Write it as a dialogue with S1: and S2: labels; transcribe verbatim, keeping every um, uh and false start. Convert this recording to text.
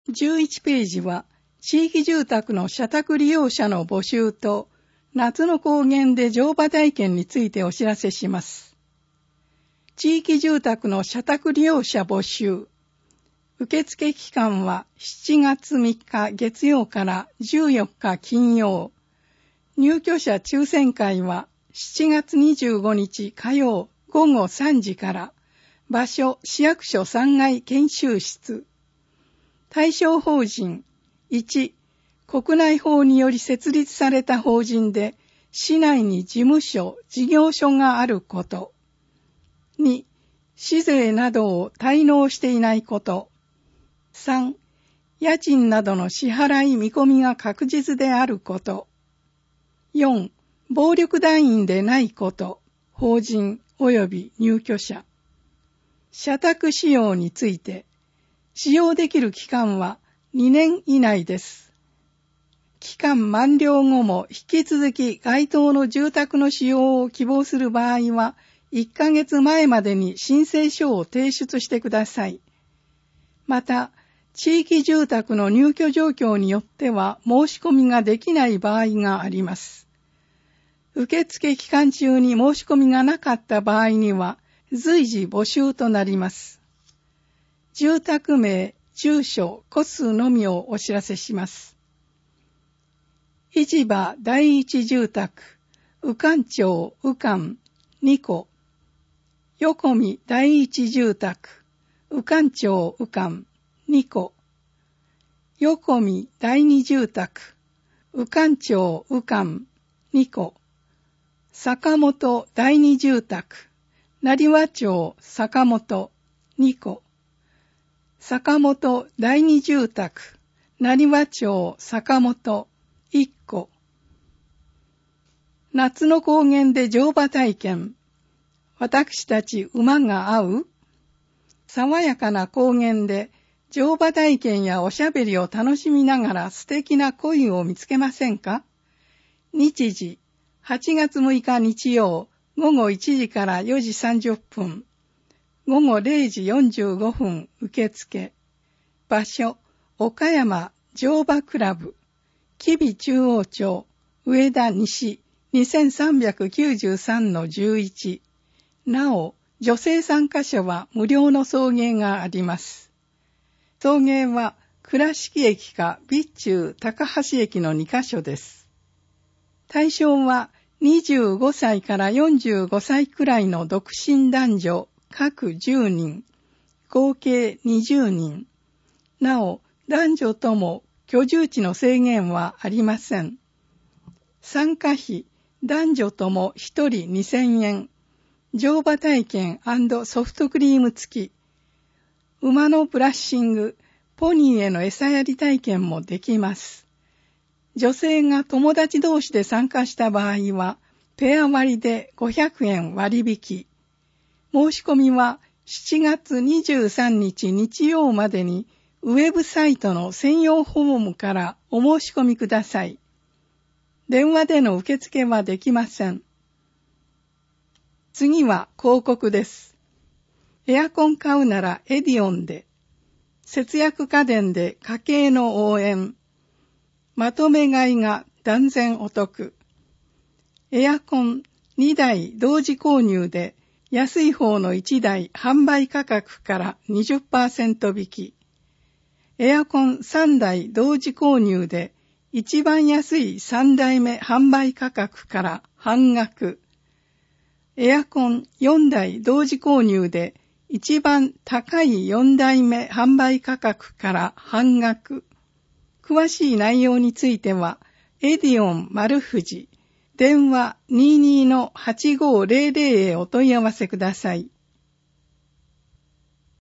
S1: じゅういちページは、地域住宅の社宅利用者の募集と、夏の高原で乗馬体験についてお知らせします。地域住宅の社宅利用者募集。受付期間はしちがつみっか月曜からじゅうよっか金曜。入居者抽選会はしちがつにじゅうごにち火曜ごごさんじから。場所市役所さんがい研修室。対象法人いち、国内法により設立された法人で市内に事務所、事業所があること。に、市税などを滞納していないこと。さん、家賃などの支払い見込みが確実であること。よん、暴力団員でないこと。法人及び入居者。社宅使用について、使用できる期間はにねん以内です。期間満了後も引き続き該当の住宅の使用を希望する場合は、いっかげつまえまでに申請書を提出してください。また、地域住宅の入居状況によっては申し込みができない場合があります。受付期間中に申し込みがなかった場合には随時募集となります。住宅名、住所、戸数のみをお知らせします。市場第一住宅、宇館町宇館にこ。横見第一住宅、宇館町宇館にこ。横見第二住宅、宇館町宇館にこ。坂本第二住宅、成羽町坂本にこ。坂本第二住宅、成羽町坂本いっこ。夏の高原で乗馬体験。私たち馬が合う？爽やかな高原で乗馬体験やおしゃべりを楽しみながら素敵な恋を見つけませんか？日時、はちがつむいか日曜、ごごいちじからよじさんじゅっぷん。ごごれいじよんじゅうごふん受付。場所、岡山乗馬クラブ。吉備中央町、上田西 にせんさんびゃくきゅうじゅうさんのじゅういち。なお、女性参加者は無料の送迎があります。送迎は倉敷駅か備中高橋駅のにかしょです。対象はにじゅうごさいからよんじゅうごさいくらいの独身男女各じゅうにん、合計にじゅうにん。なお、男女とも居住地の制限はありません。参加費、男女ともひとりにせんえん。乗馬体験&ソフトクリーム付き。馬のブラッシング、ポニーへの餌やり体験もできます。女性が友達同士で参加した場合は、ペア割でごひゃくえん割引。申し込みはしちがつにじゅうさんにち日曜までに、ウェブサイトの専用フォームからお申し込みください。電話での受付はできません。次は広告です。エアコン買うならエディオンで。節約家電で家計の応援。まとめ買いが断然お得。エアコンにだい同時購入で安い方のいちだい販売価格から にじゅっパーセント 引き。エアコンさんだい同時購入で一番安いさんだいめ販売価格から半額。エアコンよんだい同時購入で一番高いよんだいめ販売価格から半額。詳しい内容については、エディオン丸藤、電話 にじゅうにのはちごーぜろぜろ へお問い合わせください。